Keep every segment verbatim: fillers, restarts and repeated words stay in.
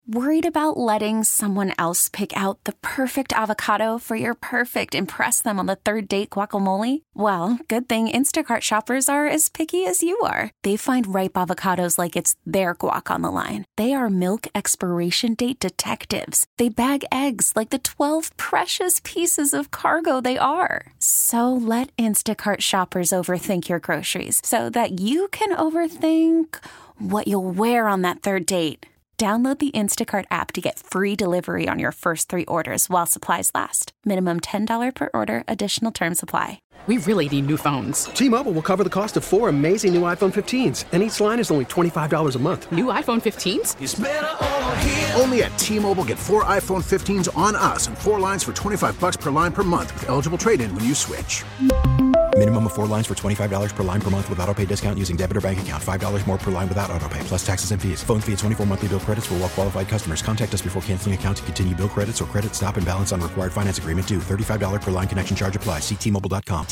Worried about letting someone else pick out the perfect avocado for your perfect impress them on the third date guacamole? Well, good thing Instacart shoppers are as picky as you are. They find ripe avocados like it's their guac on the line. They are milk expiration date detectives. They bag eggs like the twelve precious pieces of cargo they are. So let Instacart shoppers overthink your groceries so that you can overthink what you'll wear on that third date. Download the Instacart app to get free delivery on your first three orders while supplies last. Minimum ten dollars per order. Additional terms apply. We really need new phones. T-Mobile will cover the cost of four amazing new iPhone fifteens, and each line is only twenty-five dollars a month. New iPhone fifteens? It's better over here. Only at T-Mobile, get four iPhone fifteens on us and four lines for twenty-five dollars per line per month with eligible trade-in when you switch. Minimum of four lines for twenty-five dollars per line per month with autopay discount using debit or bank account. five dollars more per line without autopay, plus taxes and fees. Phone fee at twenty-four monthly bill credits for well-qualified customers. Contact us before canceling account to continue bill credits or credit stop and balance on required finance agreement due. thirty-five dollars per line connection charge applies. See T Mobile dot com.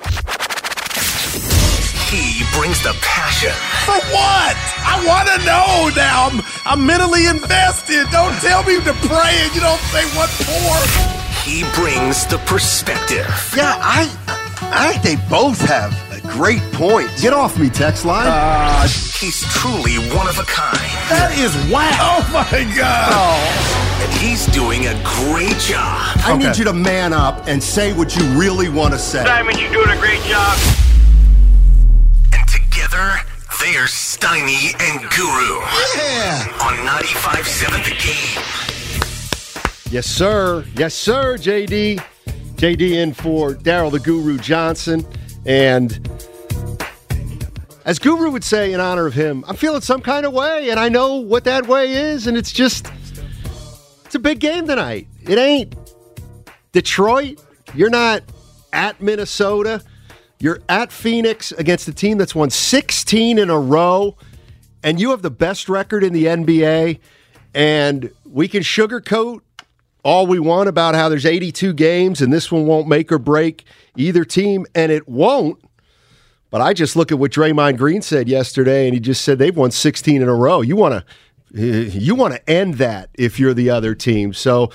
He brings the passion. For what? I want to know now. I'm, I'm mentally invested. Don't tell me to pray and you don't say what for. He brings the perspective. Yeah, I I think they both have a great point. Get off me, text line. Uh, he's truly one of a kind. That is wow. Oh, my God. Oh. And he's doing a great job. I okay. need you to man up and say what you really want to say. Simon, you're doing a great job. And together, they're Steiny and Guru. Yeah. On ninety-five point seven The Game. Yes, sir. Yes, sir, J D. J D in for Daryl the Guru Johnson. And as Guru would say in honor of him, I'm feeling some kind of way, and I know what that way is, and it's just, it's a big game tonight. It ain't Detroit. You're not at Minnesota. You're at Phoenix against a team that's won sixteen in a row, and you have the best record in the N B A, and we can sugarcoat all we want about how there's eighty-two games and this one won't make or break either team, and it won't. But I just look at what Draymond Green said yesterday, and he just said they've won sixteen in a row. You want to you want to end that if you're the other team. So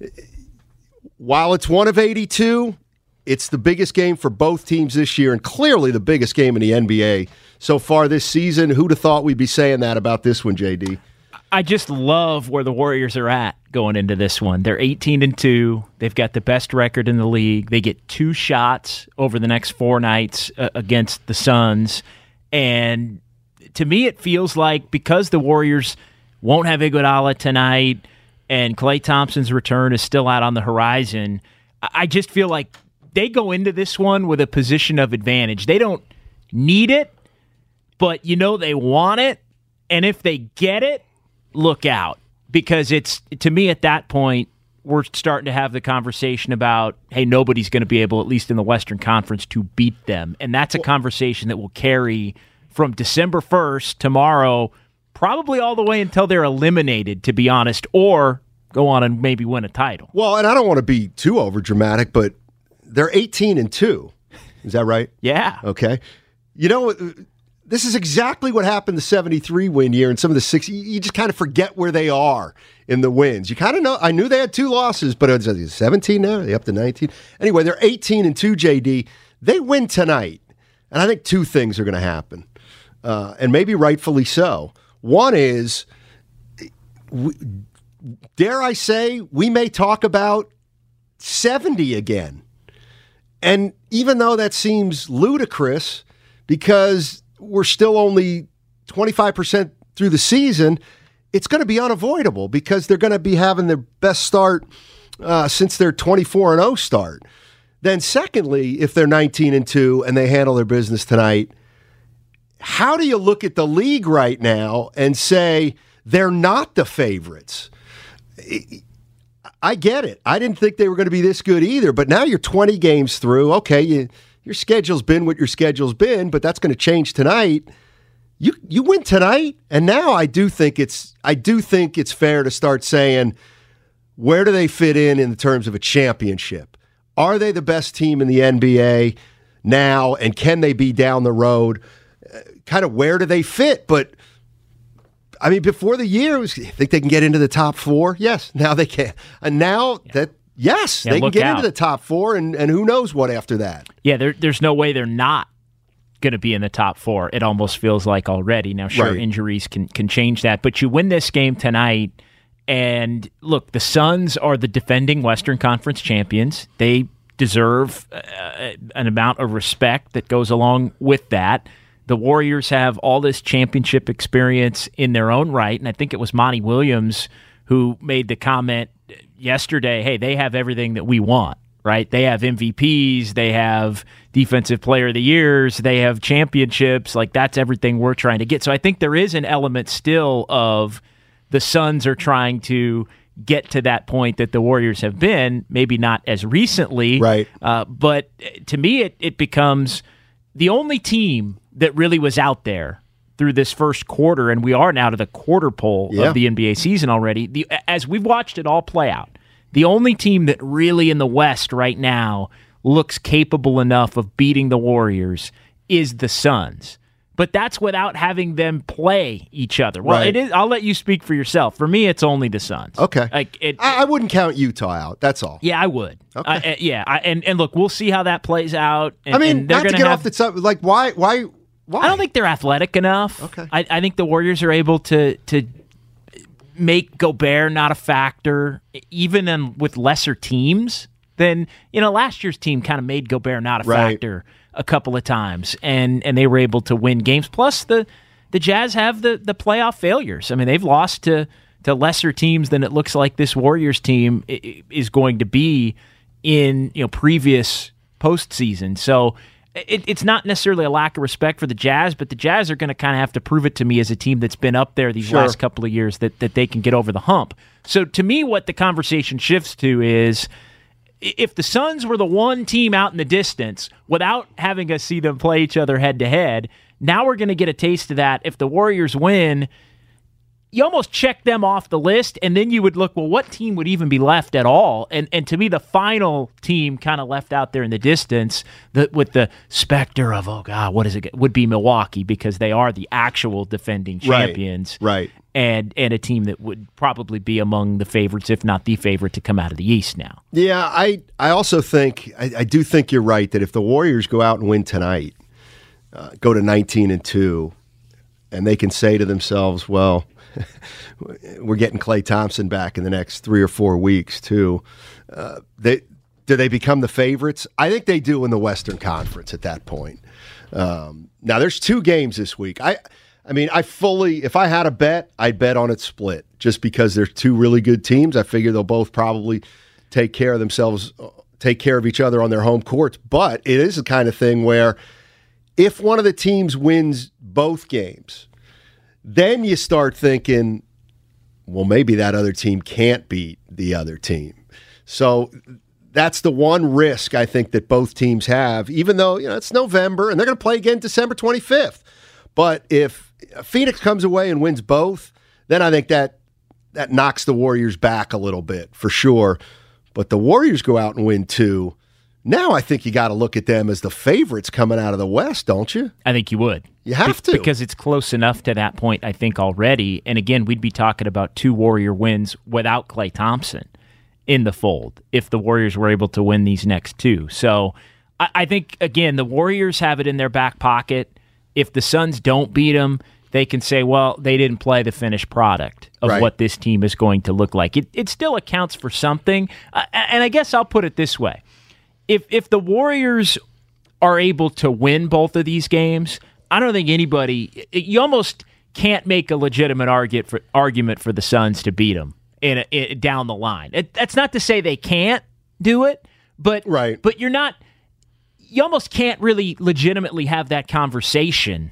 while it's one of eighty-two, it's the biggest game for both teams this year and clearly the biggest game in the N B A so far this season. Who'd have thought we'd be saying that about this one, J D? I just love where the Warriors are at going into this one. They're eighteen and two. They've got the best record in the league. They get two shots over the next four nights uh, against the Suns. And to me, it feels like because the Warriors won't have Iguodala tonight and Klay Thompson's return is still out on the horizon, I just feel like they go into this one with a position of advantage. They don't need it, but you know they want it. And if they get it, look out, because it's, to me at that point, we're starting to have the conversation about, hey, nobody's going to be able, at least in the Western Conference, to beat them. And that's a conversation that will carry from December first, tomorrow, probably all the way until they're eliminated, to be honest, or go on and maybe win a title. Well, and I don't want to be too overdramatic, but they're eighteen and two. Is that right? Yeah. Okay. You know, this is exactly what happened the seventy-three win year and some of the six. You just kind of forget where they are in the wins. You kind of know. I knew they had two losses, but it's seventeen now. Are they up to nineteen? Anyway, they're eighteen and two, J D. They win tonight. And I think two things are going to happen, uh, and maybe rightfully so. One is, we, dare I say, we may talk about seventy again. And even though that seems ludicrous because we're still only twenty-five percent through the season, it's going to be unavoidable because they're going to be having their best start uh, since their twenty-four and oh start. Then secondly, if they're nineteen and two and they handle their business tonight, how do you look at the league right now and say they're not the favorites? I get it. I didn't think they were going to be this good either, but now you're twenty games through. Okay, you, your schedule's been what your schedule's been, but that's going to change tonight. You you win tonight, and now I do think it's I do think it's fair to start saying, where do they fit in in terms of a championship? Are they the best team in the N B A now, and can they be down the road? Uh, kind of where do they fit? But I mean, before the year, it was, you think they can get into the top four? Yes. Now they can. And now yeah. that, yes, yeah, they can get out. into the top four, and, and who knows what after that. Yeah, there, there's no way they're not going to be in the top four. It almost feels like already. Now, sure, right. injuries can, can change that, but you win this game tonight, and look, the Suns are the defending Western Conference champions. They deserve uh, an amount of respect that goes along with that. The Warriors have all this championship experience in their own right, and I think it was Monty Williams who made the comment yesterday, hey, they have everything that we want, right? They have M V Ps, they have Defensive Player of the Years, they have championships. Like, that's everything we're trying to get. So I think there is an element still of the Suns are trying to get to that point that the Warriors have been, maybe not as recently, right? Uh, but to me, it, it becomes the only team that really was out there through this first quarter, and we are now to the quarter pole yeah. of the N B A season already. The, as we've watched it all play out, the only team that really in the West right now looks capable enough of beating the Warriors is the Suns. But that's without having them play each other. Well, right. it is. I'll let you speak for yourself. For me, it's only the Suns. Okay. Like it, I, I wouldn't count Utah out. That's all. Yeah, I would. Okay. Uh, uh, yeah, I, and and look, we'll see how that plays out. And, I mean, and they're not to gonna get have, off the top. Like, why? Why? Why? I don't think they're athletic enough. Okay. I, I think the Warriors are able to to make Gobert not a factor, even in, with lesser teams. Than you know, last year's team kind of made Gobert not a right. factor a couple of times, and and they were able to win games. Plus, the the Jazz have the the playoff failures. I mean, they've lost to to lesser teams than it looks like this Warriors team is going to be in you know previous postseason. So it, it's not necessarily a lack of respect for the Jazz, but the Jazz are going to kind of have to prove it to me as a team that's been up there these sure. last couple of years that that they can get over the hump. So to me, what the conversation shifts to is, if the Suns were the one team out in the distance without having us see them play each other head-to-head, now we're going to get a taste of that. If the Warriors win, you almost check them off the list, and then you would look, well, what team would even be left at all? And and to me, the final team kind of left out there in the distance the, with the specter of, oh, God, what is it? Would be Milwaukee, because they are the actual defending champions. Right, right. And, and a team that would probably be among the favorites, if not the favorite, to come out of the East now. Yeah, I, I also think, I, I do think you're right that if the Warriors go out and win tonight, uh, go to nineteen and two, and they can say to themselves, well, we're getting Klay Thompson back in the next three or four weeks too. Uh, they do they become the favorites? I think they do in the Western Conference at that point. Um, now there's two games this week. I I mean, I fully, if I had a bet, I'd bet on it split, just because they're two really good teams. I figure they'll both probably take care of themselves, take care of each other on their home courts. But it is the kind of thing where if one of the teams wins both games, then you start thinking, well, maybe that other team can't beat the other team. So that's the one risk I think that both teams have, even though, you know, it's November and they're going to play again December twenty-fifth. But if Phoenix comes away and wins both, then I think that that knocks the Warriors back a little bit for sure. But the Warriors go out and win two. Now I think you got to look at them as the favorites coming out of the West, don't you? I think you would. You have Be- to. Because it's close enough to that point, I think, already. And again, we'd be talking about two Warrior wins without Klay Thompson in the fold if the Warriors were able to win these next two. So I, I think, again, the Warriors have it in their back pocket. If the Suns don't beat them, they can say, well, they didn't play the finished product of right. what this team is going to look like. It, it still accounts for something. Uh, and I guess I'll put it this way. If if the Warriors are able to win both of these games, I don't think anybody – you almost can't make a legitimate argument for, argument for the Suns to beat them in, a, in down the line. It, that's not to say they can't do it, but right. but you're not – you almost can't really legitimately have that conversation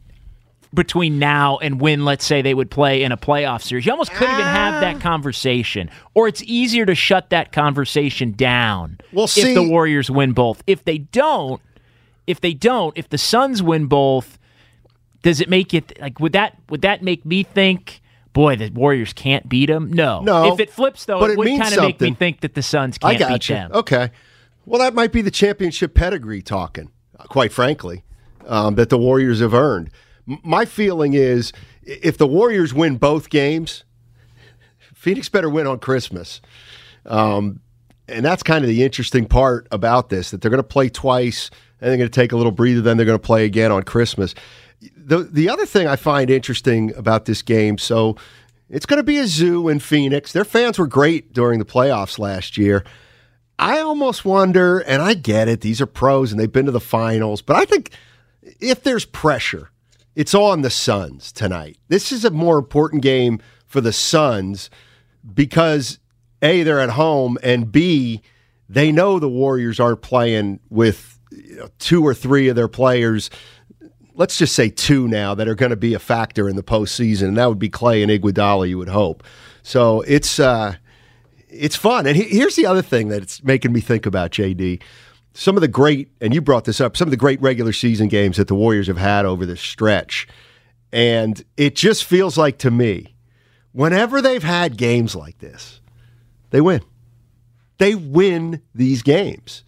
between now and when, let's say, they would play in a playoff series. You almost couldn't even have that conversation. Or it's easier to shut that conversation down well, if see, the Warriors win both. If they don't, if they don't, if the Suns win both, does it make it like would that would that make me think, boy, the Warriors can't beat them? No. No. If it flips though, but it, it would means kind of make me something. think that the Suns can't I got beat you. them. Okay. Well, that might be the championship pedigree talking, quite frankly, um, that the Warriors have earned. M- my feeling is if the Warriors win both games, Phoenix better win on Christmas. Um, and that's kind of the interesting part about this, that they're going to play twice, and they're going to take a little breather, then they're going to play again on Christmas. The the other thing I find interesting about this game, so it's going to be a zoo in Phoenix. Their fans were great during the playoffs last year. I almost wonder, and I get it, these are pros and they've been to the finals, but I think if there's pressure, it's on the Suns tonight. This is a more important game for the Suns because, A, they're at home, and B, they know the Warriors aren't playing with you know, two or three of their players, let's just say two now, that are going to be a factor in the postseason, and that would be Clay and Iguodala, you would hope. So it's uh, it's fun. And he, here's the other thing that it's making me think about, J D. Some of the great, and you brought this up, some of the great regular season games that the Warriors have had over this stretch. And it just feels like to me, whenever they've had games like this, they win. They win these games.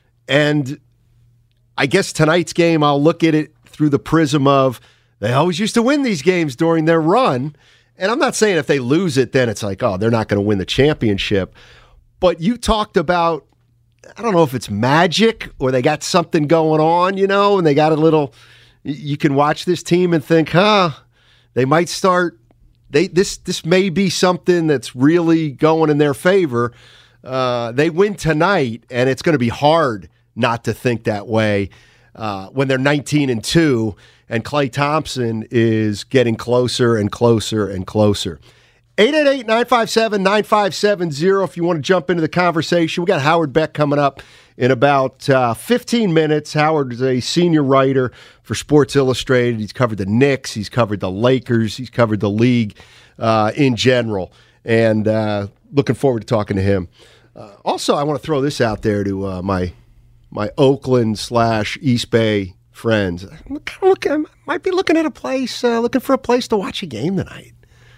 And I guess tonight's game, I'll look at it through the prism of they always used to win these games during their run. And I'm not saying if they lose it, then it's like, oh, they're not going to win the championship. But you talked about, I don't know if it's magic or they got something going on, you know, and they got a little, you can watch this team and think, huh, they might start, they this this may be something that's really going in their favor. Uh, they win tonight, and it's going to be hard not to think that way uh, when they're nineteen and two, and Klay Thompson is getting closer and closer and closer. eight eight eight, nine five seven, nine five seven zero if you want to jump into the conversation. We got Howard Beck coming up in about uh, fifteen minutes. Howard is a senior writer for Sports Illustrated. He's covered the Knicks. He's covered the Lakers. He's covered the league uh, in general. And uh, looking forward to talking to him. Uh, also, I want to throw this out there to uh, my my Oakland slash East Bay friends. I'm kind of looking, I might be looking at a place, uh, looking for a place to watch a game tonight.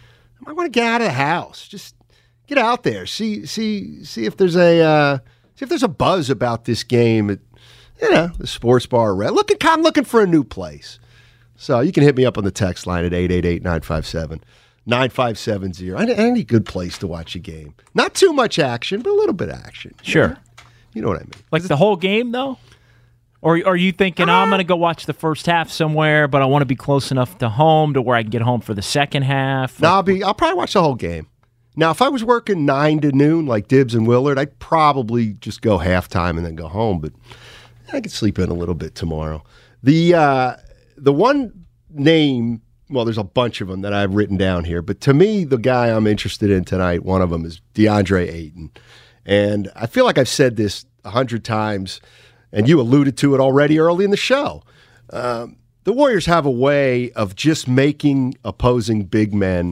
I might want to get out of the house. Just get out there. See, see, see if there's a uh, see if there's a buzz about this game at, you know, the sports bar. Look at, I'm looking for a new place. So you can hit me up on the text line at eight eight eight, nine five seven, nine five seven zero. I need a good place to watch a game. Not too much action, but a little bit of action. Sure. You know, you know what I mean. Like the whole game, though? Or, or are you thinking, oh, I'm going to go watch the first half somewhere, but I want to be close enough to home to where I can get home for the second half? No, I'll be. I'll probably watch the whole game. Now, if I was working nine to noon like Dibbs and Willard, I'd probably just go halftime and then go home. But I could sleep in a little bit tomorrow. The uh, the one name, well, there's a bunch of them that I've written down here, but to me, the guy I'm interested in tonight, one of them is DeAndre Ayton, and I feel like I've said this a hundred times. And you alluded to it already early in the show. Um, the Warriors have a way of just making opposing big men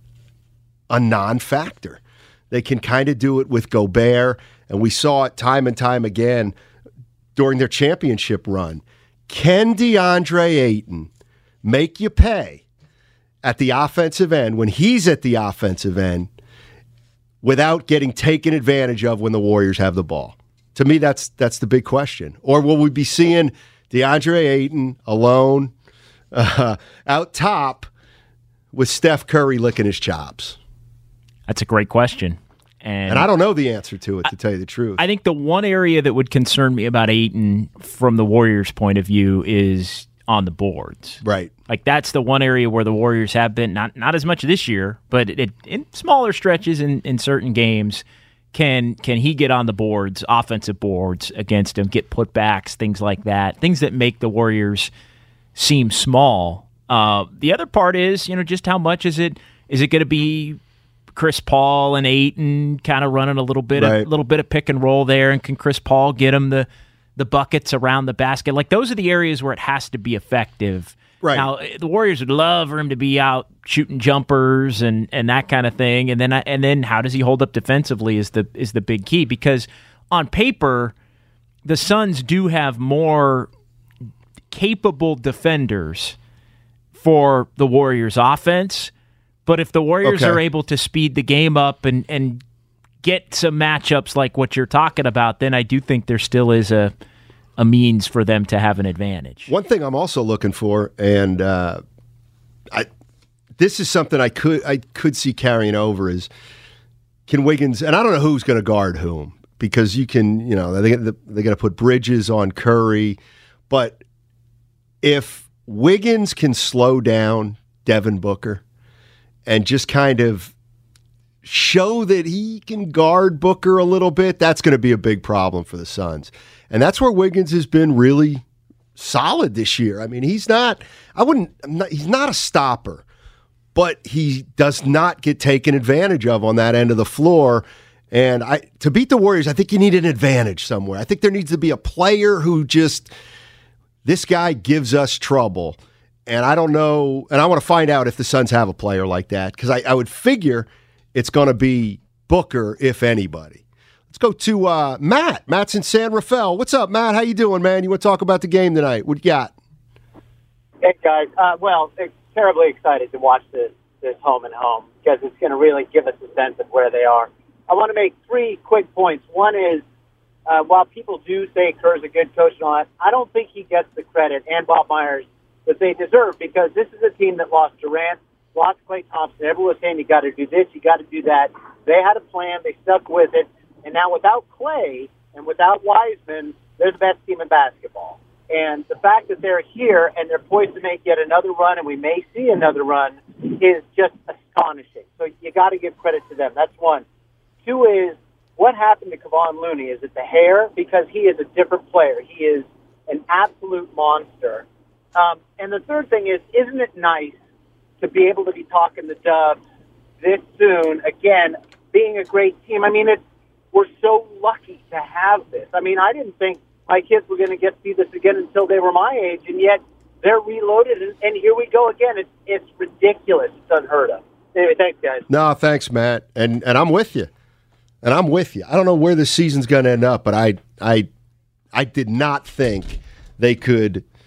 a non-factor. They can kind of do it with Gobert, and we saw it time and time again during their championship run. Can DeAndre Ayton make you pay at the offensive end when he's at the offensive end without getting taken advantage of when the Warriors have the ball? To me, that's that's the big question. Or will we be seeing DeAndre Ayton alone uh, out top with Steph Curry licking his chops? That's a great question. And, and I don't know the answer to it, to I, tell you the truth. I think the one area that would concern me about Ayton from the Warriors' point of view is on the boards. Right. Like that's the one area where the Warriors have been, not not as much this year, but it, in smaller stretches in, in certain games. Can can he get on the boards, offensive boards against him, get putbacks, things like that, things that make the Warriors seem small. Uh, the other part is, you know, just how much is it? Is it going to be Chris Paul and Ayton kind of running a little bit, right. a little bit of pick and roll there, and can Chris Paul get him the the buckets around the basket? Like those are the areas where it has to be effective. Right. Now, the Warriors would love for him to be out shooting jumpers and, and that kind of thing, and then and then how does he hold up defensively is the is the big key, because on paper, the Suns do have more capable defenders for the Warriors' offense, but if the Warriors okay. are able to speed the game up and, and get some matchups like what you're talking about, then I do think there still is a a means for them to have an advantage. One thing I'm also looking for, and uh, I this is something I could I could see carrying over, is can Wiggins, and I don't know who's going to guard whom, because you can, you know, they they're going to put Bridges on Curry, but if Wiggins can slow down Devin Booker and just kind of show that he can guard Booker a little bit, that's going to be a big problem for the Suns. And that's where Wiggins has been really solid this year. I mean, he's not, I wouldn't, I'm not, he's not a stopper, but he does not get taken advantage of on that end of the floor. And I, to beat the Warriors, I think you need an advantage somewhere. I think there needs to be a player who just, this guy gives us trouble. And I don't know, and I want to find out if the Suns have a player like that, because I, I would figure it's going to be Booker, if anybody. Let's go to uh, Matt. Matt's in San Rafael. What's up, Matt? How you doing, man? You want to talk about the game tonight? What you got? Hey, guys. Uh, well, it's terribly excited to watch this, this home and home, because it's going to really give us a sense of where they are. I want to make three quick points. One is, uh, while people do say Kerr's a good coach and all that, I don't think he gets the credit, and Bob Myers, that they deserve, because this is a team that lost Durant, lost Klay Thompson. Everyone was saying you got to do this, you got to do that. They had a plan, they stuck with it, and now without Klay and without Wiseman, they're the best team in basketball. And the fact that they're here and they're poised to make yet another run, and we may see another run, is just astonishing. So you got to give credit to them. That's one. Two is, what happened to Kevon Looney? Is it the hair? Because he is a different player. He is an absolute monster. Um, and the third thing is, isn't it nice to be able to be talking the Dubs this soon, again, being a great team? I mean, it's, we're so lucky to have this. I mean, I didn't think my kids were going to get to see this again until they were my age, and yet they're reloaded, and, and here we go again. It's, it's ridiculous. It's unheard of. Anyway, thanks, guys. No, thanks, Matt. And and I'm with you. And I'm with you. I don't know where this season's going to end up, but I, I, I did not think they could –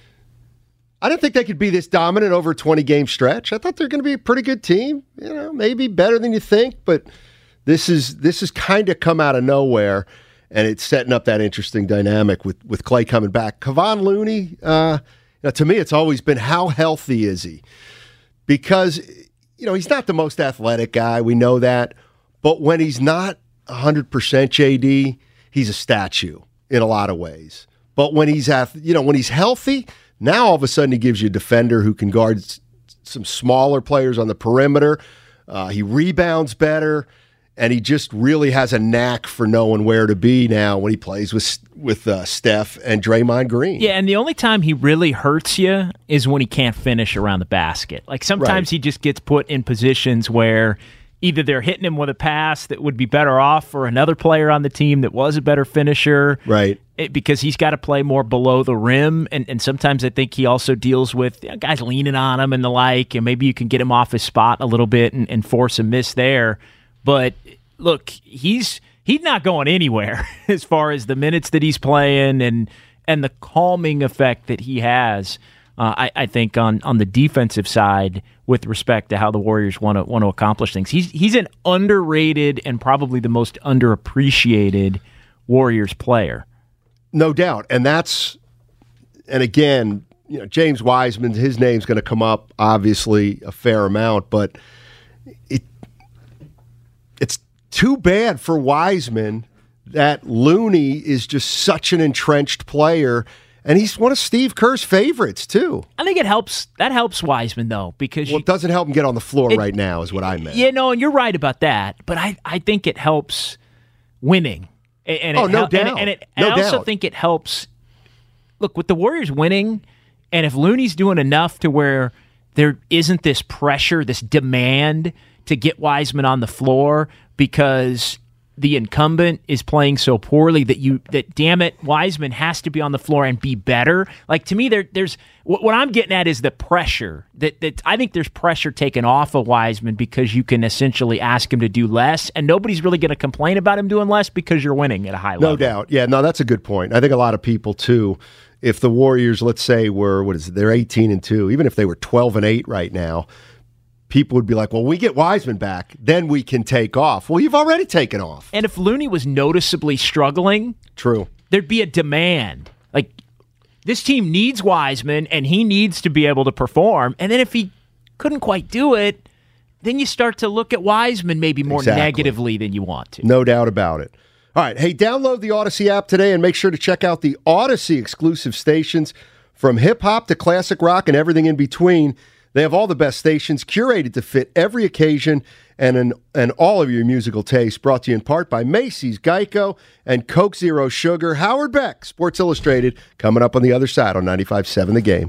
I didn't think they could be this dominant over a twenty-game stretch. I thought they're going to be a pretty good team, you know, maybe better than you think, but this is this has kind of come out of nowhere, and it's setting up that interesting dynamic with, with Klay coming back. Kevon Looney, uh, you know, to me, it's always been, how healthy is he? Because, you know, he's not the most athletic guy. We know that. But when he's not one hundred percent, J D, he's a statue in a lot of ways. But when he's, you know, when he's healthy, now all of a sudden he gives you a defender who can guard s- some smaller players on the perimeter. Uh, he rebounds better, and he just really has a knack for knowing where to be now when he plays with with uh, Steph and Draymond Green. Yeah, and the only time he really hurts you is when he can't finish around the basket. Like sometimes Right. he just gets put in positions where either they're hitting him with a pass that would be better off for another player on the team that was a better finisher. Right. It, because he's got to play more below the rim, and, and sometimes I think he also deals with you know, guys leaning on him and the like, and maybe you can get him off his spot a little bit and, and force a miss there. But look, he's he's not going anywhere as far as the minutes that he's playing and and the calming effect that he has. Uh, I, I think on, on the defensive side, with respect to how the Warriors want to want to accomplish things, he's he's an underrated and probably the most underappreciated Warriors player. No doubt. And that's, and again, you know, James Wiseman, his name's going to come up obviously a fair amount, but it it's too bad for Wiseman that Looney is just such an entrenched player, and he's one of Steve Kerr's favorites too. I think it helps. That helps Wiseman though, because well, you, it doesn't help him get on the floor it, right now, is what I meant. Yeah, no, and you're right about that. But I, I think it helps winning. And, and oh, it no hel- doubt. And, and, it, no and I also doubt. think it helps. Look, with the Warriors winning, and if Looney's doing enough to where there isn't this pressure, this demand to get Wiseman on the floor because the incumbent is playing so poorly that you that damn it, Wiseman has to be on the floor and be better. Like to me, there there's what, what I'm getting at is the pressure that that I think there's pressure taken off of Wiseman because you can essentially ask him to do less, and nobody's really going to complain about him doing less because you're winning at a high level. No doubt. Yeah, no, that's a good point. I think a lot of people too. If the Warriors, let's say, were what is it? They're eighteen and two. Even if they were twelve and eight right now, people would be like, well, we get Wiseman back, then we can take off. Well, you've already taken off. And if Looney was noticeably struggling, True. there'd be a demand. Like, this team needs Wiseman, and he needs to be able to perform. And then if he couldn't quite do it, then you start to look at Wiseman maybe more Exactly. negatively than you want to. No doubt about it. All right. Hey, download the Odyssey app today and make sure to check out the Odyssey exclusive stations from hip-hop to classic rock and everything in between. They have all the best stations curated to fit every occasion and an, and all of your musical tastes. Brought to you in part by Macy's, Geico, and Coke Zero Sugar. Howard Beck, Sports Illustrated, coming up on the other side on ninety-five point seven The Game.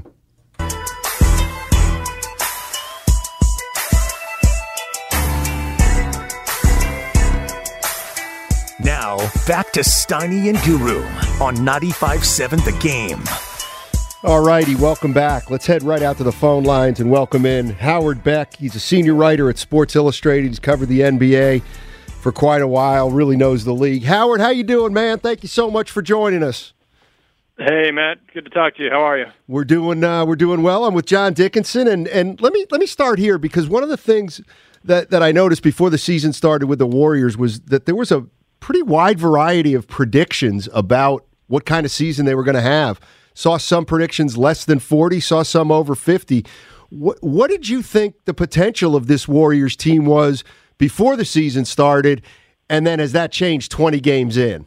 Now, back to Steiny and Guru on ninety-five point seven The Game. All righty, welcome back. Let's head right out to the phone lines and welcome in Howard Beck. He's a senior writer at Sports Illustrated. He's covered the N B A for quite a while, really knows the league. Howard, how you doing, man? Thank you so much for joining us. Hey, Matt. Good to talk to you. How are you? We're doing uh, we're doing well. I'm with John Dickinson, and and let me let me start here because one of the things that, that I noticed before the season started with the Warriors was that there was a pretty wide variety of predictions about what kind of season they were going to have. Saw some predictions less than forty, saw some over fifty. What, what did you think the potential of this Warriors team was before the season started, and then has that changed twenty games in?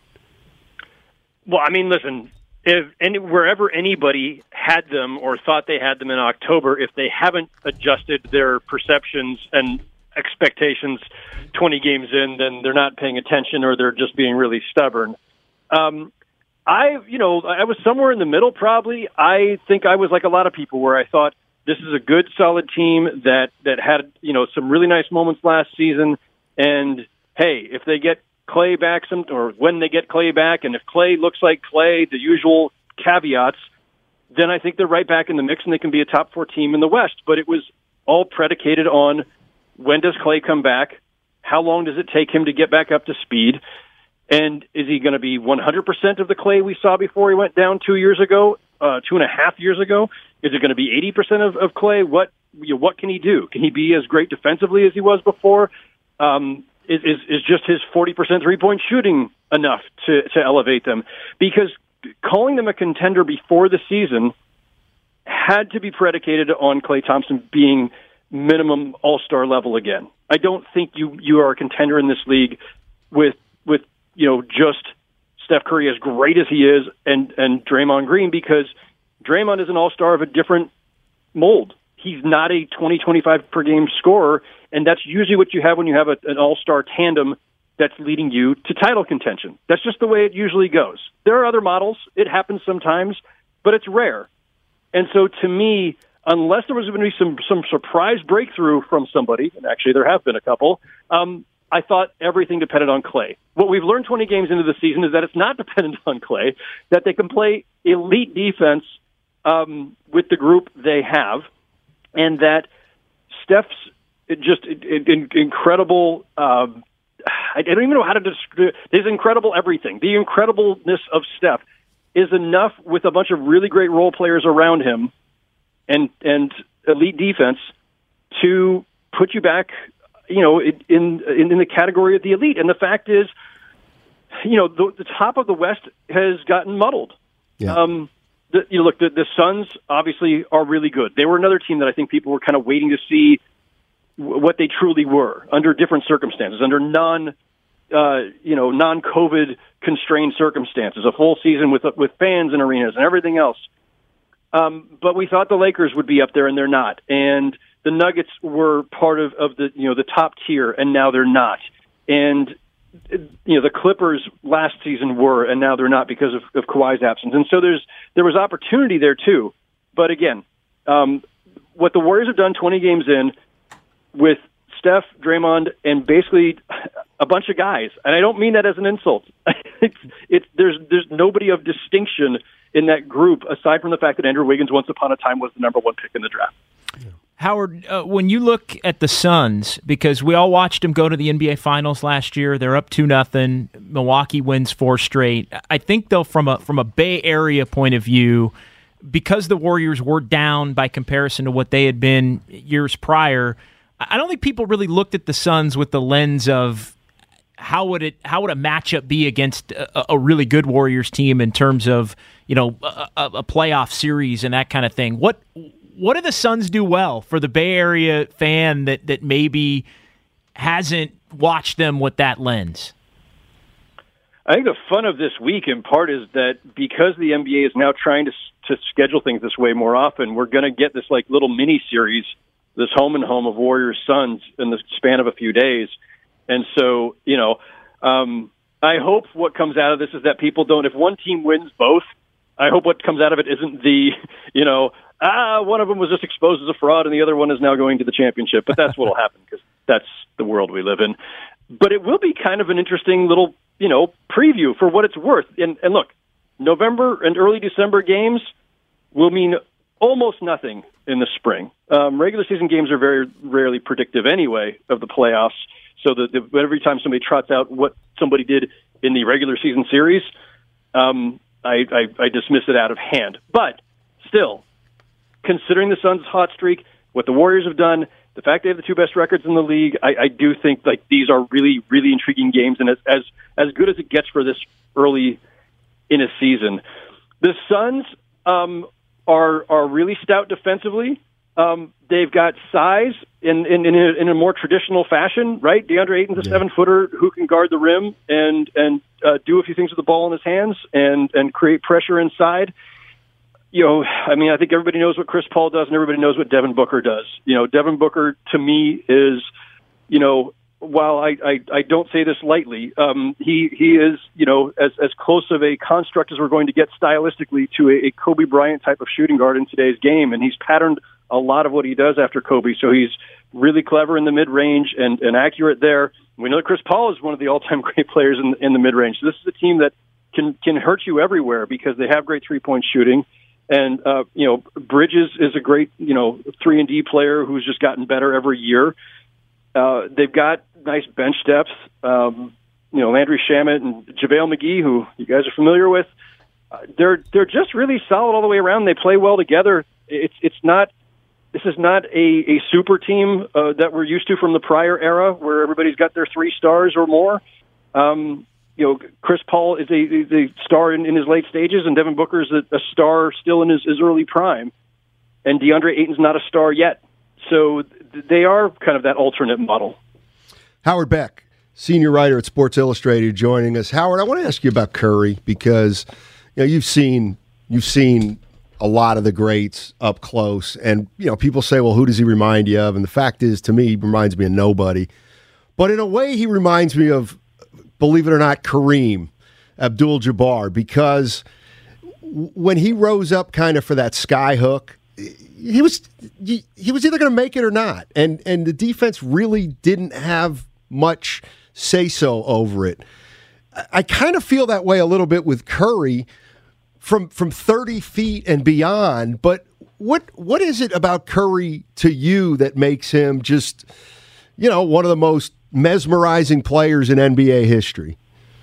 Well, I mean, listen, if any, wherever anybody had them or thought they had them in October, if they haven't adjusted their perceptions and expectations twenty games in, then they're not paying attention or they're just being really stubborn. Um, I, you know, I was somewhere in the middle probably. I think I was like a lot of people where I thought this is a good, solid team that, that had, you know, some really nice moments last season. And, hey, if they get Clay back some, or when they get Clay back, and if Clay looks like Clay, the usual caveats, then I think they're right back in the mix and they can be a top four team in the West. But it was all predicated on when does Clay come back? How long does it take him to get back up to speed? And is he going to be one hundred percent of the Clay we saw before he went down two years ago, uh, two and a half years ago? Is it going to be eighty percent of, of Clay? What you know, what can he do? Can he be as great defensively as he was before? Um, is, is, is just his forty percent three-point shooting enough to, to elevate them? Because calling them a contender before the season had to be predicated on Klay Thompson being minimum all-star level again. I don't think you, you are a contender in this league with with you know, just Steph Curry, as great as he is, and, and Draymond Green, because Draymond is an all-star of a different mold. He's not a twenty, twenty-five per game scorer, and that's usually what you have when you have a, an all-star tandem that's leading you to title contention. That's just the way it usually goes. There are other models. It happens sometimes, but it's rare. And so to me, unless there was going to be some, some surprise breakthrough from somebody, and actually there have been a couple, um, I thought everything depended on Clay. What we've learned twenty games into the season is that it's not dependent on Clay, that they can play elite defense um, with the group they have, and that Steph's just it, it, incredible, um, I don't even know how to describe his incredible everything. The incredibleness of Steph is enough with a bunch of really great role players around him and, and elite defense to put you back, you know, in, in in the category of the elite. And the fact is, you know, the, the top of the West has gotten muddled. Yeah. Um, the, you know, look, the, the Suns obviously are really good. They were another team that I think people were kind of waiting to see w- what they truly were under different circumstances, under non, uh, you know, non-COVID constrained circumstances, a full season with with fans in arenas and everything else. Um, but we thought the Lakers would be up there, and they're not. And the Nuggets were part of, of the you know the top tier, and now they're not. And you know the Clippers last season were, and now they're not because of, of Kawhi's absence. And so there's there was opportunity there too. But again, um, what the Warriors have done twenty games in with Steph, Draymond, and basically a bunch of guys, and I don't mean that as an insult. it's it's there's there's nobody of distinction in that group aside from the fact that Andrew Wiggins once upon a time was the number one pick in the draft. Howard, uh, when you look at the Suns, because we all watched them go to the N B A Finals last year, they're up two nothing. Milwaukee wins four straight. I think, though, from a from a Bay Area point of view, because the Warriors were down by comparison to what they had been years prior, I don't think people really looked at the Suns with the lens of how would it how would a matchup be against a, a really good Warriors team in terms of, you know, a, a playoff series and that kind of thing. What what do the Suns do well for the Bay Area fan that, that maybe hasn't watched them with that lens? I think the fun of this week, in part, is that because the N B A is now trying to to schedule things this way more often, we're going to get this like little mini series, this home and home of Warriors Suns in the span of a few days. And so, you know, um, I hope what comes out of this is that people don't. If one team wins both, I hope what comes out of it isn't the, you know, ah, one of them was just exposed as a fraud and the other one is now going to the championship. But that's what will happen because that's the world we live in. But it will be kind of an interesting little, you know, preview for what it's worth. And, and look, November and early December games will mean almost nothing in the spring. Um, regular season games are very rarely predictive anyway of the playoffs. So that every time somebody trots out what somebody did in the regular season series, um, I, I, I dismiss it out of hand. But still, considering the Suns' hot streak, what the Warriors have done, the fact they have the two best records in the league, I, I do think like these are really, really intriguing games, and as, as as good as it gets for this early in a season. The Suns um, are are really stout defensively. Um, they've got size in in, in, a, in a more traditional fashion, right? DeAndre Ayton's a yeah. seven-footer who can guard the rim and and uh, do a few things with the ball in his hands and and create pressure inside. You know, I mean, I think everybody knows what Chris Paul does, and everybody knows what Devin Booker does. You know, Devin Booker to me is, you know, while I, I, I don't say this lightly, um, he he is, you know, as as close of a construct as we're going to get stylistically to a, a Kobe Bryant type of shooting guard in today's game, and he's patterned a lot of what he does after Kobe. So he's really clever in the mid range and, and accurate there. We know that Chris Paul is one of the all time great players in in the mid range. So this is a team that can can hurt you everywhere because they have great three point shooting. And, uh, you know, Bridges is a great, you know, three and D player who's just gotten better every year. Uh, they've got nice bench depth. Um, you know, Landry Shamet and JaVale McGee, who you guys are familiar with, uh, they're they're just really solid all the way around. They play well together. It's it's not this is not a, a super team uh, that we're used to from the prior era where everybody's got their three stars or more. Um, You know, Chris Paul is a, is a star in, in his late stages, and Devin Booker is a, a star still in his, his early prime. And DeAndre Ayton's not a star yet. So th- they are kind of that alternate model. Howard Beck, senior writer at Sports Illustrated, joining us. Howard, I want to ask you about Curry because you know you've seen you've seen a lot of the greats up close, and you know people say, well, who does he remind you of? And the fact is, to me, he reminds me of nobody. But in a way, he reminds me of, believe it or not, Kareem Abdul-Jabbar, because when he rose up kind of for that sky hook, he was he, he was either going to make it or not, and and the defense really didn't have much say-so over it. I, I kind of feel that way a little bit with Curry from from thirty feet and beyond, but what what is it about Curry to you that makes him just, you know, one of the most mesmerizing players in N B A history?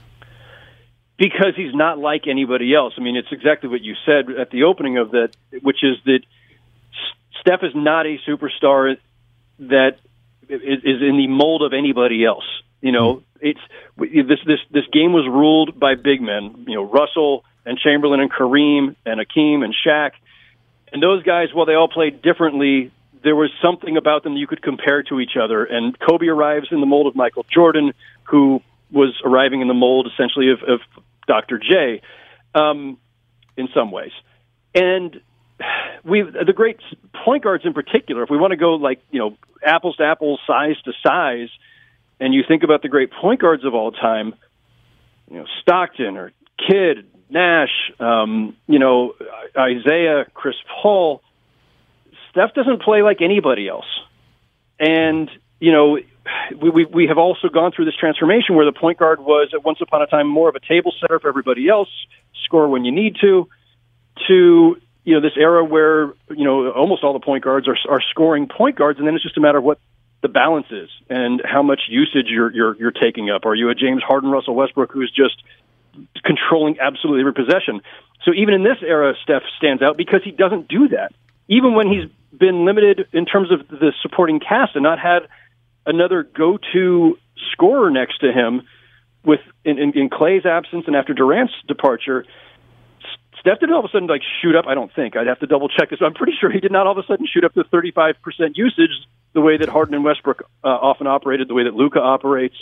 Because he's not like anybody else. I mean, it's exactly what you said at the opening of that, which is that Steph is not a superstar that is in the mold of anybody else. You know, it's this this this game was ruled by big men. You know, Russell and Chamberlain and Kareem and Hakeem and Shaq, and those guys, while they all played differently, there was something about them you could compare to each other. And Kobe arrives in the mold of Michael Jordan, who was arriving in the mold essentially of, of Doctor J, um, in some ways. And we, the great point guards in particular, if we want to go like, you know, apples to apples, size to size, and you think about the great point guards of all time, you know, Stockton or Kidd, Nash, um, you know, Isaiah, Chris Paul, Steph doesn't play like anybody else. And, you know, we, we we have also gone through this transformation where the point guard was at once upon a time more of a table setter for everybody else, score when you need to, to, you know, this era where, you know, almost all the point guards are are scoring point guards, and then it's just a matter of what the balance is and how much usage you're you're you're taking up. Are you a James Harden, Russell Westbrook, who's just controlling absolutely every possession? So even in this era, Steph stands out because he doesn't do that. Even when he's been limited in terms of the supporting cast and not had another go-to scorer next to him with in, in, in Clay's absence and after Durant's departure, Steph didn't all of a sudden like shoot up. I don't think. I'd have to double check this. But I'm pretty sure he did not all of a sudden shoot up to thirty-five percent usage the way that Harden and Westbrook uh, often operated, the way that Luka operates.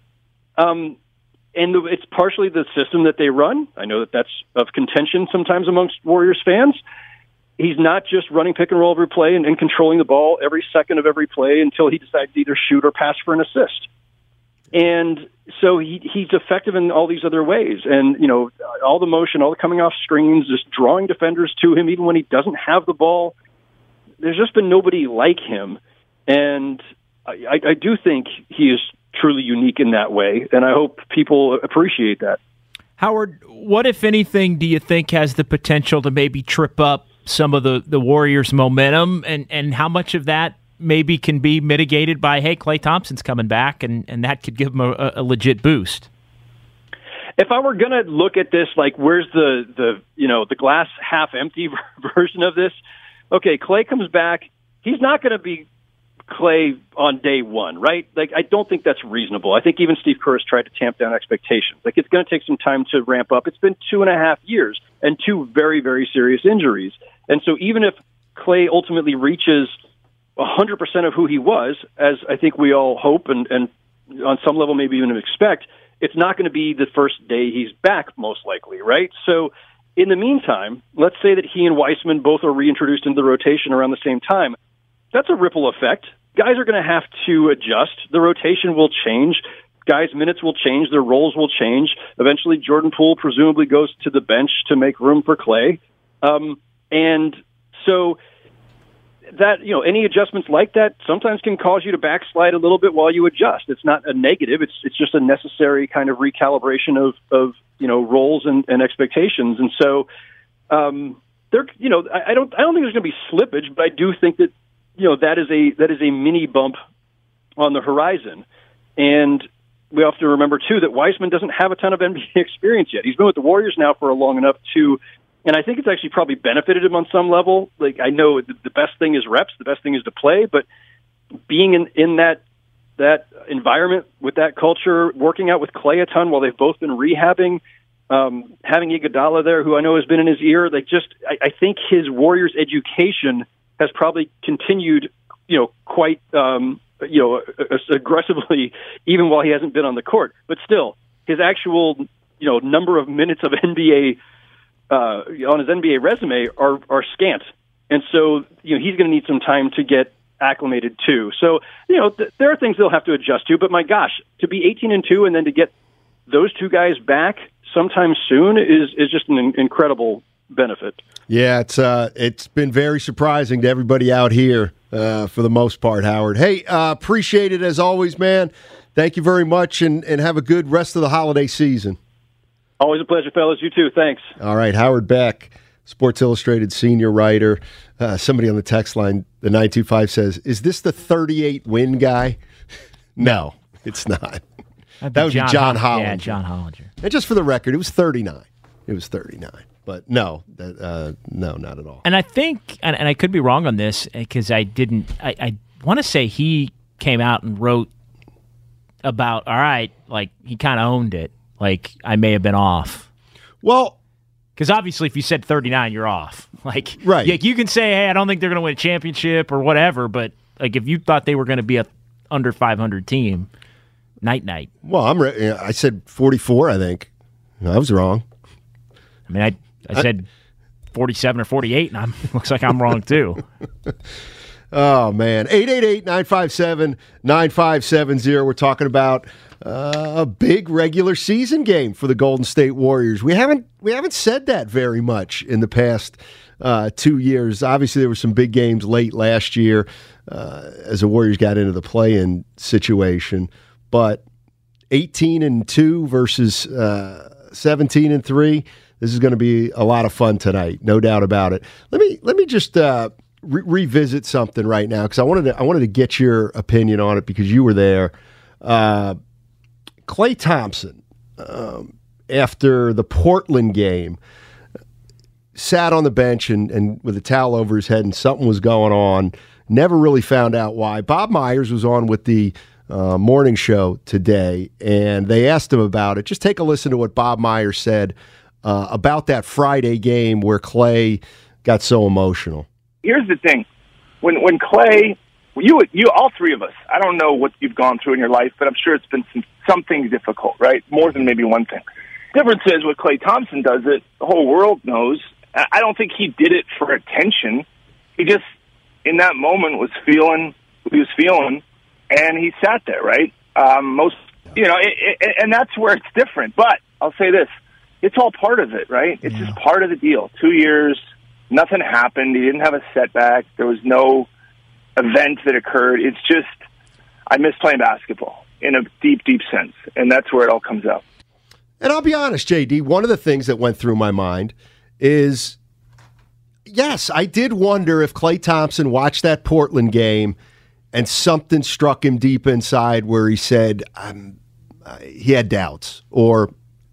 Um, and the, it's partially the system that they run. I know that that's of contention sometimes amongst Warriors fans. He's not just running pick and roll every play and, and controlling the ball every second of every play until he decides to either shoot or pass for an assist. And so he, he's effective in all these other ways. And, you know, all the motion, all the coming off screens, just drawing defenders to him, even when he doesn't have the ball. There's just been nobody like him. And I, I do think he is truly unique in that way. And I hope people appreciate that. Howard, what, if anything, do you think has the potential to maybe trip up some of the, the Warriors' momentum? And, and how much of that maybe can be mitigated by, hey, Klay Thompson's coming back, and, and that could give him a, a legit boost? If I were going to look at this, like, where's the, the you know, the glass half empty version of this? Okay, Klay comes back. He's not going to be Klay on day one, right? Like, I don't think that's reasonable. I think even Steve Kerr has tried to tamp down expectations. Like, it's going to take some time to ramp up. It's been two and a half years and two very, very serious injuries. And so even if Klay ultimately reaches one hundred percent of who he was, as I think we all hope and, and on some level maybe even expect, it's not going to be the first day he's back, most likely, right? So in the meantime, let's say that he and Weissman both are reintroduced into the rotation around the same time. That's a ripple effect. Guys are going to have to adjust. The rotation will change. Guys' minutes will change. Their roles will change. Eventually, Jordan Poole presumably goes to the bench to make room for Klay. Um, and so that, you know, any adjustments like that sometimes can cause you to backslide a little bit while you adjust. It's not a negative. It's it's just a necessary kind of recalibration of, of you know, roles and, and expectations. And so, um, there, you know, I, I don't I don't think there's going to be slippage, but I do think that, you know, that is a that is a mini bump on the horizon. And we have to remember, too, that Weissman doesn't have a ton of N B A experience yet. He's been with the Warriors now for long enough to, and I think it's actually probably benefited him on some level. Like, I know the, the best thing is reps, the best thing is to play, but being in, in that that environment with that culture, working out with Klay a ton while they've both been rehabbing, um, having Iguodala there, who I know has been in his ear, like just I, I think his Warriors education has probably continued, you know, quite, um, you know, aggressively, even while he hasn't been on the court. But still, his actual, you know, number of minutes of N B A uh, on his N B A resume are are scant, and so you know he's going to need some time to get acclimated too. So you know, th- there are things they'll have to adjust to. But my gosh, to be eighteen and two and then to get those two guys back sometime soon is is just an in- incredible benefit. Yeah, it's uh, it's been very surprising to everybody out here uh, for the most part, Howard. Hey, uh, appreciate it as always, man. Thank you very much, and, and have a good rest of the holiday season. Always a pleasure, fellas. You too. Thanks. All right, Howard Beck, Sports Illustrated senior writer. Uh, somebody on the text line, the nine two five says, is this the thirty-eight win guy? No, it's not. That'd that would John be John Ho- Hollinger. Yeah, John Hollinger. And just for the record, it was thirty-nine. It was thirty-nine. But no, uh, no, not at all. And I think, and, and I could be wrong on this, because I didn't, I, I want to say he came out and wrote about, all right, like he kind of owned it. Like I may have been off. Well, because obviously if you said thirty-nine, you're off. Like, right. Yeah, you can say, hey, I don't think they're going to win a championship or whatever, but like if you thought they were going to be a under five hundred team, night night. Well, I'm. Re- I said forty-four. I think I was wrong. I mean, I I said forty-seven or forty-eight, and I'm looks like I'm wrong too. Oh man, eight eight eight, nine five seven, nine five seven zero. We're talking about uh, a big regular season game for the Golden State Warriors. We haven't we haven't said that very much in the past uh, two years. Obviously, there were some big games late last year uh, as the Warriors got into the play-in situation, but eighteen and two versus uh, seventeen and three. This is going to be a lot of fun tonight, no doubt about it. Let me let me just uh, re- revisit something right now because I wanted to I wanted to get your opinion on it because you were there. Uh, Klay Thompson, um, after the Portland game, sat on the bench and, and with a towel over his head, and something was going on. Never really found out why. Bob Myers was on with the uh, morning show today, and they asked him about it. Just take a listen to what Bob Myers said uh, about that Friday game where Klay got so emotional. Here's the thing. When when Klay, you, you, all three of us, I don't know what you've gone through in your life, but I'm sure it's been some, something difficult, right? More than maybe one thing. The difference is when Klay Thompson does it, the whole world knows. I don't think he did it for attention. He just, in that moment, was feeling what he was feeling, and he sat there, right? Um, most, you know, it, it, and that's where it's different. But I'll say this. It's all part of it, right? It's yeah. just part of the deal. Two years, nothing happened. He didn't have a setback. There was no event that occurred. It's just, I miss playing basketball in a deep, deep sense, and that's where it all comes out. And I'll be honest, J D, one of the things that went through my mind is, yes, I did wonder if Klay Thompson watched that Portland game and something struck him deep inside where he said um, uh, he had doubts or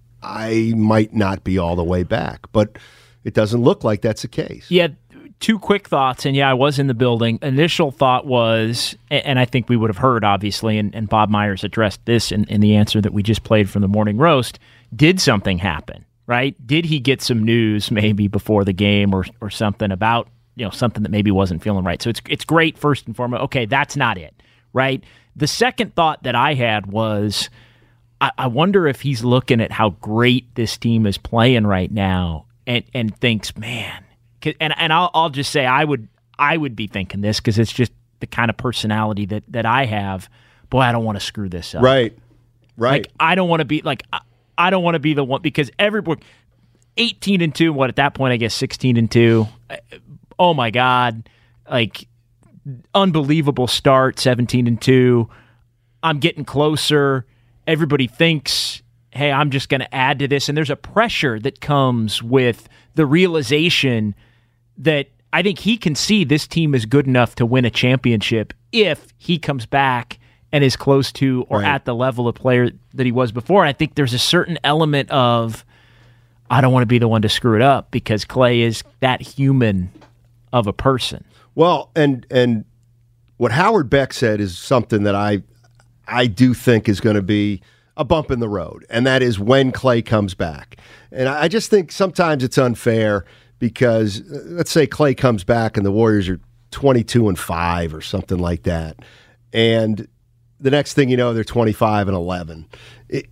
I might not be all the way back. But it doesn't look like that's the case. Yeah, two quick thoughts. And yeah, I was in the building. Initial thought was, and I think we would have heard, obviously, and, and Bob Myers addressed this in, in the answer that we just played from the morning roast, did something happen? Right? Did he get some news maybe before the game or or something about, you know, something that maybe wasn't feeling right? So it's it's great, first and foremost. Okay, that's not it, right? The second thought that I had was, I, I wonder if he's looking at how great this team is playing right now and, and thinks, man, and and I'll I'll just say I would I would be thinking this because it's just the kind of personality that, that I have. Boy, I don't want to screw this up. Right, right. Like, I don't want to be like. I, I don't want to be the one because everyone eighteen and two, what at that point I guess sixteen and two. Oh my God. Like unbelievable start, seventeen and two. I'm getting closer. Everybody thinks, hey, I'm just going to add to this, and there's a pressure that comes with the realization that I think he can see this team is good enough to win a championship if he comes back and is close to or right. at the level of player that he was before. And I think there's a certain element of, I don't want to be the one to screw it up because Klay is that human of a person. Well, and and what Howard Beck said is something that I I do think is going to be a bump in the road, and that is when Klay comes back. And I just think sometimes it's unfair because let's say Klay comes back and the Warriors are twenty-two and five or something like that, and the next thing you know, they're twenty-five and eleven. It,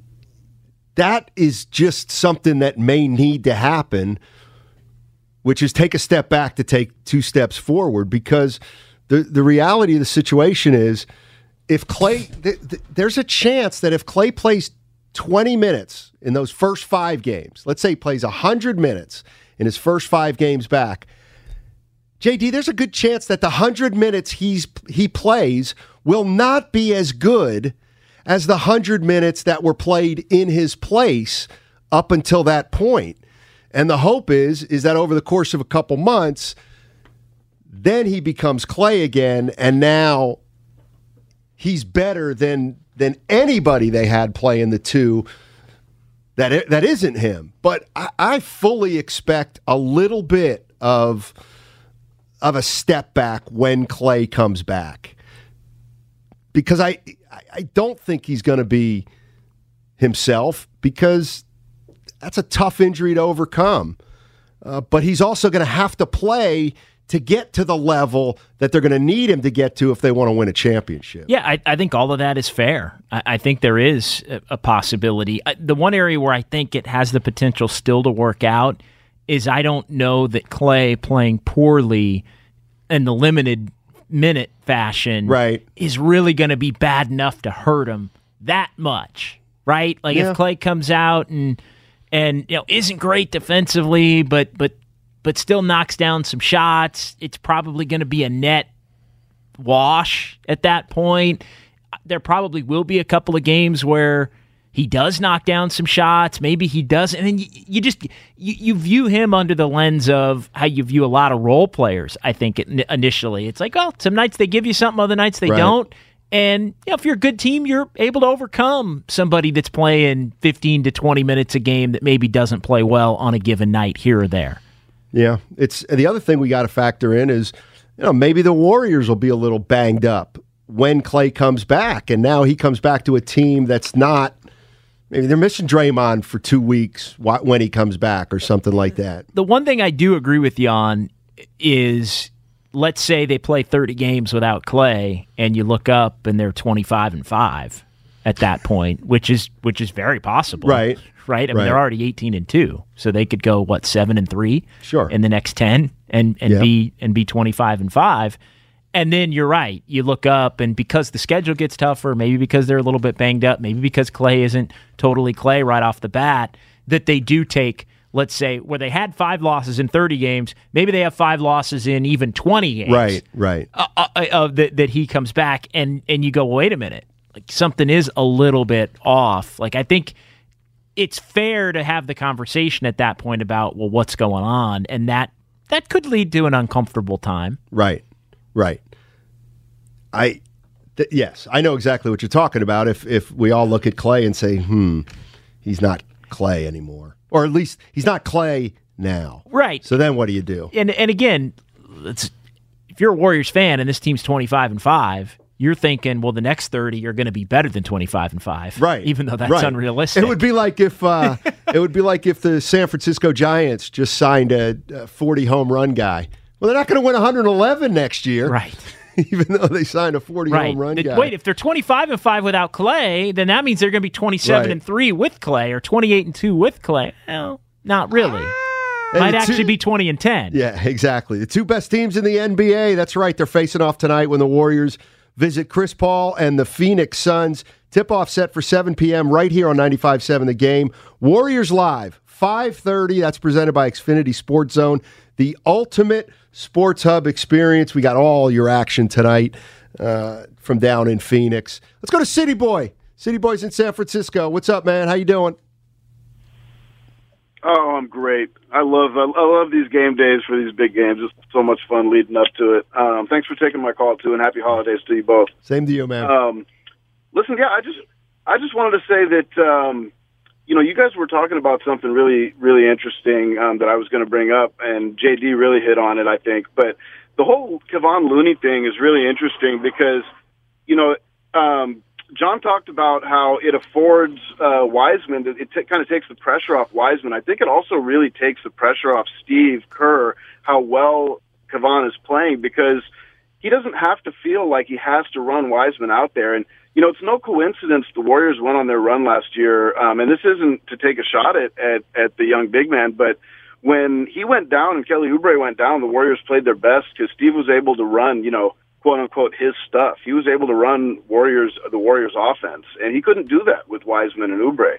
that is just something that may need to happen, which is take a step back to take two steps forward, because the, the reality of the situation is if Klay, th- th- there's a chance that if Klay plays twenty minutes in those first five games, let's say he plays one hundred minutes in his first five games back, J D, there's a good chance that the one hundred minutes he's he plays will not be as good as the one hundred minutes that were played in his place up until that point. And the hope is, is that over the course of a couple months, then he becomes Klay again, and now he's better than than anybody they had playing the two that that isn't him. But I, I fully expect a little bit of of a step back when Klay comes back, because I I don't think he's going to be himself, because that's a tough injury to overcome. Uh, but he's also going to have to play to get to the level that they're going to need him to get to if they want to win a championship. Yeah, I, I think all of that is fair. I, I think there is a, a possibility. I, the one area where I think it has the potential still to work out is I don't know that Klay playing poorly in the limited minute fashion right. is really going to be bad enough to hurt him that much, right? Like yeah. if Klay comes out and and you know isn't great defensively, but but but still knocks down some shots, it's probably going to be a net wash at that point. There probably will be a couple of games where he does knock down some shots. Maybe he doesn't. And then you, you just you, you view him under the lens of how you view a lot of role players, I think, initially. It's like, oh, some nights they give you something, other nights they right. don't. And you know, if you're a good team, you're able to overcome somebody that's playing fifteen to twenty minutes a game that maybe doesn't play well on a given night here or there. Yeah. It's the other thing we got to factor in is, you know, maybe the Warriors will be a little banged up when Klay comes back. And now he comes back to a team that's not Maybe they're missing Draymond for two weeks when he comes back or something like that. The one thing I do agree with you on is, let's say they play thirty games without Clay, and you look up and they're twenty-five and five at that point, which is which is very possible. Right. Right? I mean, Right. they're already eighteen and two, so they could go, what, seven and three Sure. in the next ten and, and, Yeah. be, and be twenty-five and five. And then you're right. You look up, and because the schedule gets tougher, maybe because they're a little bit banged up, maybe because Clay isn't totally Clay right off the bat, that they do take, let's say, where they had five losses in thirty games, maybe they have five losses in even twenty games. Right, right. Uh, uh, uh, that, that he comes back, and, and you go, wait a minute. Like, something is a little bit off. Like, I think it's fair to have the conversation at that point about, well, what's going on? And that that could lead to an uncomfortable time. Right, right. I, th- yes, I know exactly what you're talking about. If if we all look at Clay and say, hmm, he's not Clay anymore, or at least he's not Clay now. Right. So then what do you do? And and again, it's, if you're a Warriors fan and this team's twenty-five and five, you're thinking, well, the next thirty are going to be better than twenty-five and five. Right. Even though that's right. unrealistic. It would be like if uh, it would be like if the San Francisco Giants just signed a, a forty home run guy. Well, they're not going to win one hundred eleven next year. Right. Even though they signed a forty right. home run The- guy. Wait, if they're twenty-five and five without Clay, then that means they're going to be twenty-seven Right. and three with Clay, or twenty-eight and two with Clay. Well, not really. And Might the actually two- be twenty and ten. Yeah, exactly. The two best teams in the N B A. That's right. They're facing off tonight when the Warriors visit Chris Paul and the Phoenix Suns. Tip-off set for seven p.m. right here on ninety-five point seven The Game. Warriors Live, five thirty. That's presented by Xfinity Sports Zone, the ultimate sports hub experience. We got all your action tonight uh, from down in Phoenix. Let's go to City Boy. City Boy's in San Francisco. What's up, man? How you doing? Oh, I'm great. I love I, I love these game days for these big games. It's so much fun leading up to it. Um, thanks for taking my call too, and happy holidays to you both. Same to you, man. Um, listen, yeah, I just I just wanted to say that um, you know, you guys were talking about something really really interesting um, that I was going to bring up, and J D really hit on it, I think. But the whole Kevon Looney thing is really interesting because you know. Um, John talked about how it affords uh, Wiseman, it t- kind of takes the pressure off Wiseman. I think it also really takes the pressure off Steve Kerr, how well Kevon is playing, because he doesn't have to feel like he has to run Wiseman out there. And, you know, it's no coincidence the Warriors went on their run last year, um, and this isn't to take a shot at, at, at the young big man, but when he went down and Kelly Oubre went down, the Warriors played their best because Steve was able to run, you know, quote unquote, his stuff. He was able to run Warriors, the Warriors offense, and he couldn't do that with Wiseman and Oubre.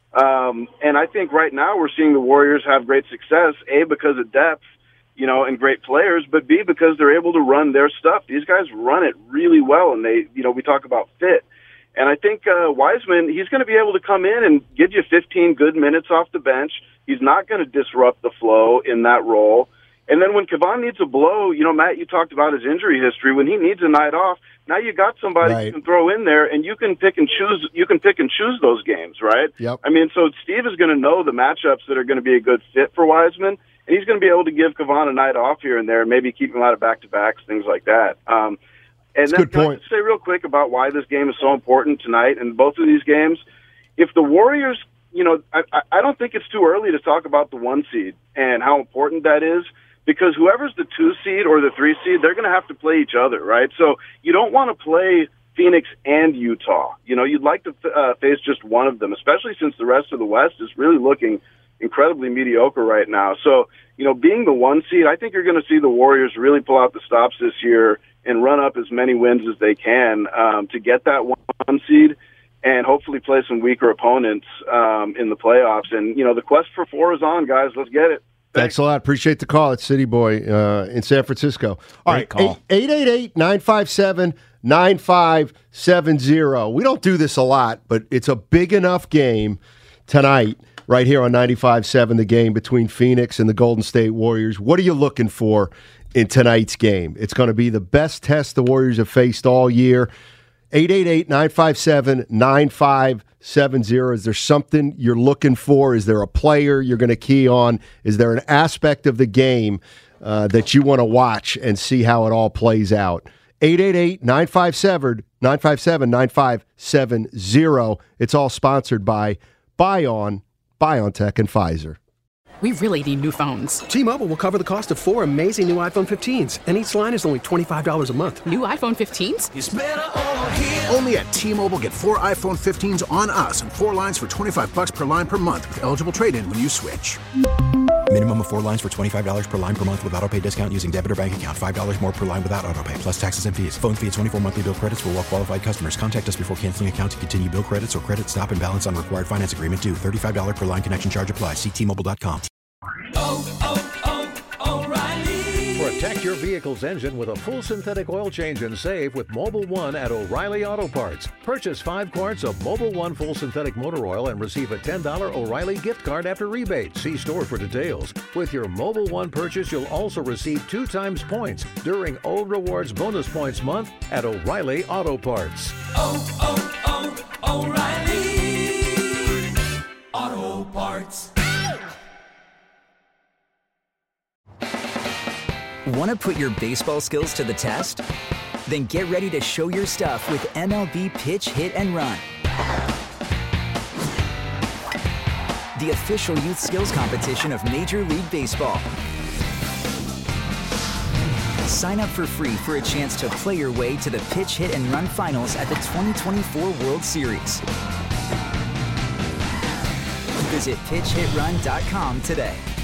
Um, and I think right now we're seeing the Warriors have great success, A, because of depth, you know, and great players, but B, because they're able to run their stuff. These guys run it really well, and they, you know, we talk about fit. And I think uh, Wiseman, he's going to be able to come in and give you fifteen good minutes off the bench. He's not going to disrupt the flow in that role. And then when Kevon needs a blow, you know, Matt, you talked about his injury history. When he needs a night off, now you got somebody Right. you can throw in there, and you can pick and choose. You can pick and choose those games, right? Yep. I mean, so Steve is going to know the matchups that are going to be a good fit for Wiseman, and he's going to be able to give Kevon a night off here and there, and maybe keep him out of back-to-backs, things like that. Um, and That's a then good can I point. just say real quick about why this game is so important tonight and both of these games? If the Warriors, you know, I, I don't think it's too early to talk about the one seed and how important that is. Because whoever's the two seed or the three seed, they're going to have to play each other, right? So you don't want to play Phoenix and Utah. You know, you'd like to uh, face just one of them, especially since the rest of the West is really looking incredibly mediocre right now. So, you know, being the one seed, I think you're going to see the Warriors really pull out the stops this year and run up as many wins as they can um, to get that one seed and hopefully play some weaker opponents um, in the playoffs. And, you know, the quest for four is on, guys. Let's get it. Thanks a lot. Appreciate the call. It's City Boy uh, in San Francisco. All right, call. eight eight eight, nine five seven, nine five seven zero. We don't do this a lot, but it's a big enough game tonight right here on ninety-five point seven The Game between Phoenix and the Golden State Warriors. What are you looking for in tonight's game? It's going to be the best test the Warriors have faced all year. eight eight eight, nine five seven, nine five seven zero. Is there something you're looking for? Is there a player you're going to key on? Is there an aspect of the game uh, that you want to watch and see how it all plays out? eight eight eight, nine five seven, nine five seven, nine five seven zero. It's all sponsored by buy on BioNTech and Pfizer. We really need new phones. T-Mobile will cover the cost of four amazing new iPhone fifteens, and each line is only twenty-five dollars a month. New iPhone fifteens? It's better over here. Only at T-Mobile, get four iPhone fifteens on us and four lines for twenty-five bucks per line per month with eligible trade-in when you switch. Minimum of four lines for twenty-five dollars per line per month with autopay discount using debit or bank account. five dollars more per line without autopay, plus taxes and fees. Phone fee at twenty-four monthly bill credits for well-qualified customers. Contact us before canceling account to continue bill credits or credit stop and balance on required finance agreement due. thirty-five dollars per line connection charge applies. See T Mobile dot com. Oh, oh, O'Reilly. Protect your vehicle's engine with a full synthetic oil change and save with Mobil one at O'Reilly Auto Parts. Purchase five quarts of Mobil one full synthetic motor oil and receive a ten dollars O'Reilly gift card after rebate. See store for details. With your Mobil one purchase, you'll also receive two times points during O Rewards Bonus Points Month at O'Reilly Auto Parts. Oh, oh, oh, O'Reilly Auto Parts. Want to put your baseball skills to the test? Then get ready to show your stuff with M L B Pitch, Hit, and Run. The official youth skills competition of Major League Baseball. Sign up for free for a chance to play your way to the Pitch, Hit, and Run finals at the twenty twenty-four World Series. Visit pitch hit run dot com today.